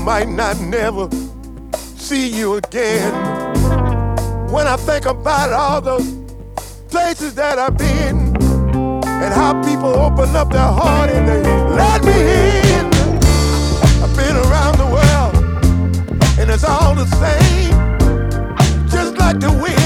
might not never see you again. When I think about all the places that I've been and how people open up their heart and they let me in. I've been around the world and it's all the same, just like the wind.